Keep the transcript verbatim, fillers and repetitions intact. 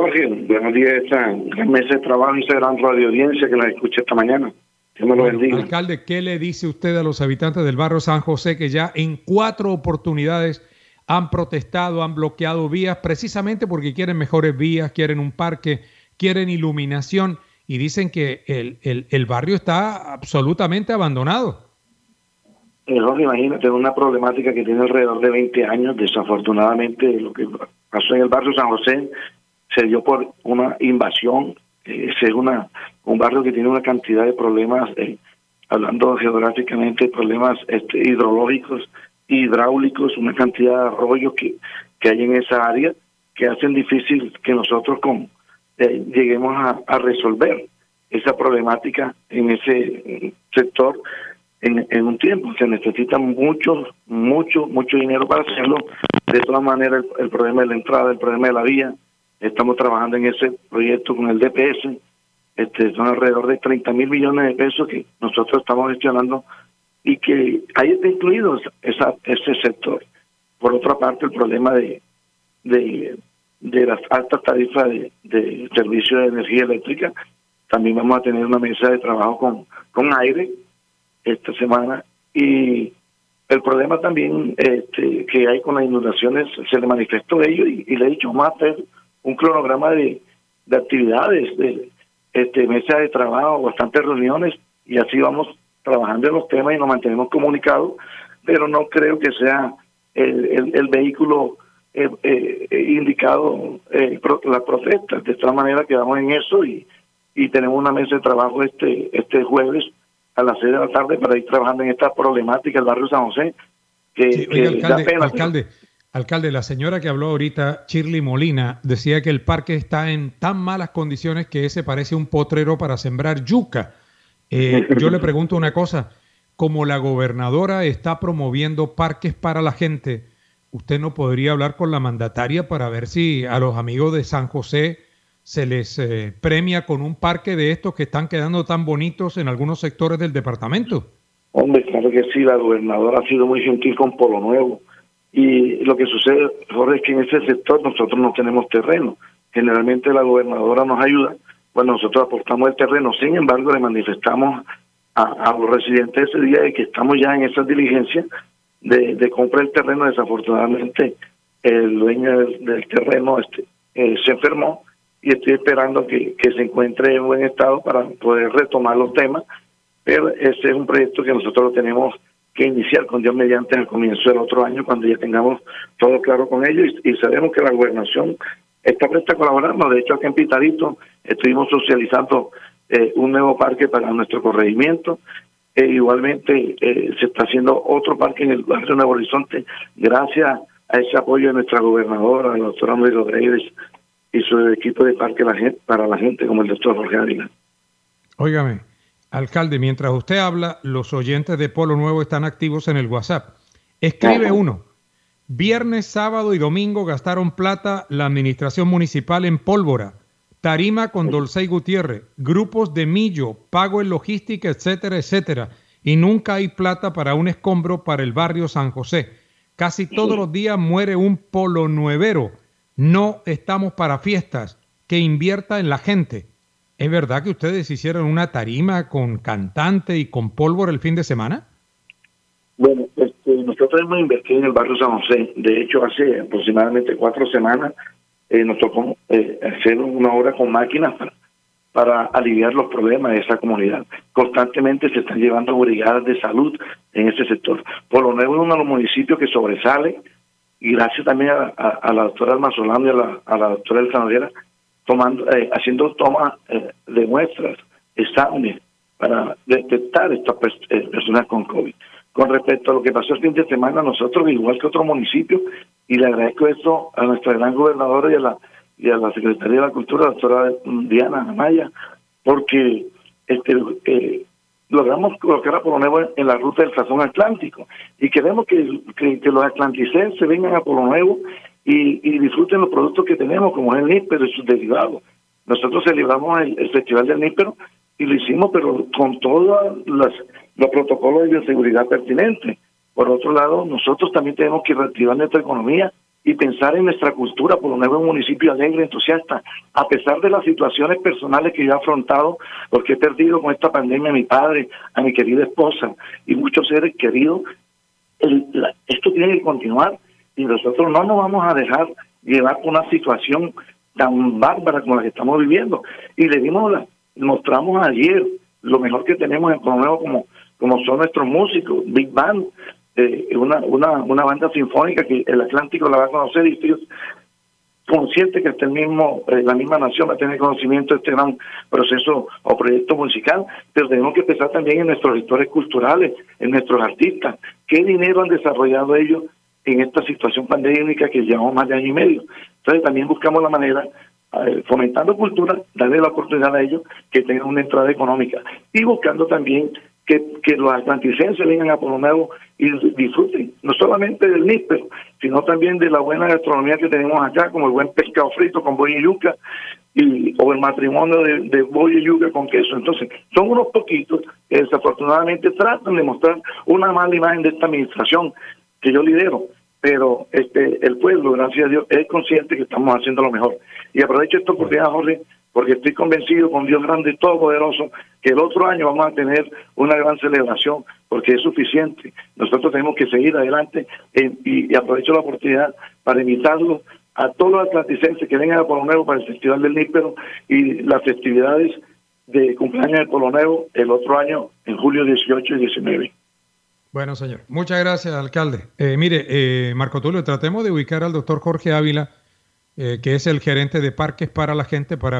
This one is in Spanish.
Jorge, buenos días a esta gran mesa de trabajo y esa gran radio audiencia que nos escucha esta mañana. Que me lo bueno, bendiga. Alcalde, ¿qué le dice usted a los habitantes del barrio San José que ya en cuatro oportunidades han protestado, han bloqueado vías precisamente porque quieren mejores vías, quieren un parque, quieren iluminación y dicen que el, el, el barrio está absolutamente abandonado? Eh, Jorge, imagínate una problemática que tiene alrededor de veinte años. Desafortunadamente, lo que pasó en el barrio San José se dio por una invasión. Eh, es una un barrio que tiene una cantidad de problemas, eh, hablando geográficamente, problemas este, hidrológicos, hidráulicos, una cantidad de arroyos que, que hay en esa área que hacen difícil que nosotros con, eh, lleguemos a, a resolver esa problemática en ese sector en, en un tiempo. Se necesita mucho, mucho, mucho dinero para hacerlo. De todas maneras, el, el problema de la entrada, el problema de la vía, estamos trabajando en ese proyecto con el D P S. Este, son alrededor de treinta mil millones de pesos que nosotros estamos gestionando y que ahí está incluido esa, ese sector. Por otra parte, el problema de de, de las altas tarifas de, de servicio de energía eléctrica. También vamos a tener una mesa de trabajo con, con aire esta semana, y el problema también este, que hay con las inundaciones se le manifestó a ellos y, y le he dicho, vamos a hacer un cronograma de, de actividades, de este mesa de trabajo, bastantes reuniones, y así vamos trabajando en los temas y nos mantenemos comunicados, pero no creo que sea el, el, el vehículo eh, eh, indicado eh, pro, las protestas. De esta manera quedamos en eso y, y tenemos una mesa de trabajo este este jueves a las seis de la tarde para ir trabajando en esta problemática del barrio San José, que, sí, oiga, que alcalde, da pena. Alcalde, alcalde, la señora que habló ahorita, Shirley Molina, decía que el parque está en tan malas condiciones que ese parece un potrero para sembrar yuca. Eh, yo le pregunto una cosa, como la gobernadora está promoviendo parques para la gente, ¿usted no podría hablar con la mandataria para ver si a los amigos de San José se les eh, premia con un parque de estos que están quedando tan bonitos en algunos sectores del departamento? Hombre, claro que sí, la gobernadora ha sido muy gentil con Polo Nuevo. Y lo que sucede, Jorge, es que en ese sector nosotros no tenemos terreno. Generalmente la gobernadora nos ayuda cuando nosotros aportamos el terreno. Sin embargo, le manifestamos a, a los residentes ese día de que estamos ya en esa diligencia de, de compra del terreno. Desafortunadamente, el dueño del, del terreno este, eh, se enfermó y estoy esperando que, que se encuentre en buen estado para poder retomar los temas. Pero ese es un proyecto que nosotros lo tenemos que iniciar con Dios mediante al comienzo del otro año, cuando ya tengamos todo claro con ellos y, y sabemos que la gobernación está presta a colaborarnos. De hecho, aquí en Pitalito estuvimos socializando eh, un nuevo parque para nuestro corregimiento. E igualmente eh, se está haciendo otro parque en el barrio Nuevo Horizonte, gracias a ese apoyo de nuestra gobernadora, la doctora María Rodríguez, y su equipo de parque la gente, para la gente, como el doctor Jorge Ávila. Óigame, alcalde, mientras usted habla, los oyentes de Polo Nuevo están activos en el WhatsApp. Escribe Ajá. uno. Viernes, sábado y domingo gastaron plata la administración municipal en pólvora, tarima con Dolcey Gutiérrez, grupos de millo, pago en logística, etcétera, etcétera. Y nunca hay plata para un escombro para el barrio San José. Casi todos los días muere un polonuevero. No estamos para fiestas. Que invierta en la gente. ¿Es verdad que ustedes hicieron una tarima con cantante y con pólvora el fin de semana? Bueno, este, nosotros hemos invertido en el barrio San José. De hecho, hace aproximadamente cuatro semanas eh, nos tocó eh, hacer una obra con máquinas para, para aliviar los problemas de esa comunidad. Constantemente se están llevando brigadas de salud en ese sector. Polo Nuevo es uno de los municipios que sobresale, y gracias también a, a, a la doctora Alma Solano y a la, a la doctora Elsa Noguera, tomando, eh, haciendo tomas eh, de muestras, exámenes, para detectar estas eh, personas con COVID. Con respecto a lo que pasó el fin de semana, nosotros, igual que otros municipios, y le agradezco esto a nuestra gran gobernadora y a la y a la Secretaría de la Cultura, la doctora Diana Amaya, porque este eh, logramos colocar a Polo Nuevo en la ruta del Sazón Atlántico, y queremos que, que, que los atlanticenses vengan a Polo Nuevo y, y disfruten los productos que tenemos, como es el níspero y sus derivados. Nosotros celebramos el, el Festival del Níspero y lo hicimos, pero con todos los, los protocolos de bioseguridad pertinentes. Por otro lado, nosotros también tenemos que reactivar nuestra economía y pensar en nuestra cultura. Por un nuevo municipio alegre, entusiasta, a pesar de las situaciones personales que yo he afrontado, porque he perdido con esta pandemia a mi padre, a mi querida esposa y muchos seres queridos. El, la, esto tiene que continuar y nosotros no nos vamos a dejar llevar por una situación tan bárbara como la que estamos viviendo. Y le dimos la, mostramos ayer lo mejor que tenemos en Polo Nuevo, como, como son nuestros músicos, Big Band, eh, una, una, una banda sinfónica que el Atlántico la va a conocer, y estoy consciente que este mismo, eh, la misma nación va a tener conocimiento de este gran proceso o proyecto musical, pero tenemos que pensar también en nuestros gestores culturales, en nuestros artistas, qué dinero han desarrollado ellos en esta situación pandémica que llevamos más de año y medio. Entonces también buscamos la manera, eh, fomentando cultura, darle la oportunidad a ellos que tengan una entrada económica, y buscando también que, que los atlanticenses vengan a Polo Nuevo y disfruten no solamente del níspero, sino también de la buena gastronomía que tenemos acá, como el buen pescado frito con bolla y yuca, y, o el matrimonio de, de bolla y yuca con queso. Entonces, son unos poquitos que desafortunadamente tratan de mostrar una mala imagen de esta administración que yo lidero, pero este el pueblo, gracias a Dios, es consciente que estamos haciendo lo mejor. Y aprovecho esta oportunidad, Jorge, porque estoy convencido con Dios grande y todopoderoso que el otro año vamos a tener una gran celebración, porque es suficiente. Nosotros tenemos que seguir adelante, eh, y, y aprovecho la oportunidad para invitarlos a todos los atlanticenses que vengan a Polo Nuevo para el Festival del Níspero y las festividades de cumpleaños de Polo Nuevo el otro año, en julio dieciocho y diecinueve. Bueno, señor. Muchas gracias, alcalde. Eh, mire, eh, Marco Tulio, tratemos de ubicar al doctor Jorge Ávila, eh, que es el gerente de Parques para la Gente, para